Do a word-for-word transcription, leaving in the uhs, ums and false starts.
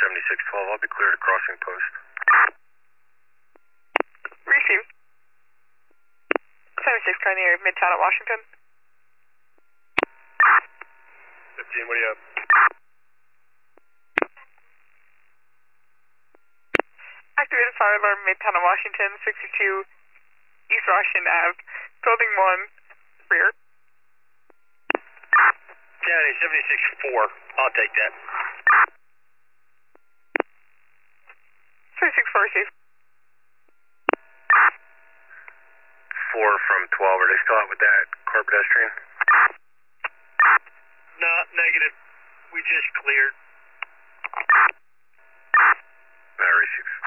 seventy-six twelve, I'll be cleared at crossing post. Receive. seventy-six car near Midtown at Washington. fifteen, what do you have? Activated fire alarm Midtown at Washington, sixty-two East Washington Ave, building one, rear. County seventy-six four, I'll take that. seventy-six four, receive. four from twelve, are they still out with that car pedestrian? No, negative. We just cleared. I receive.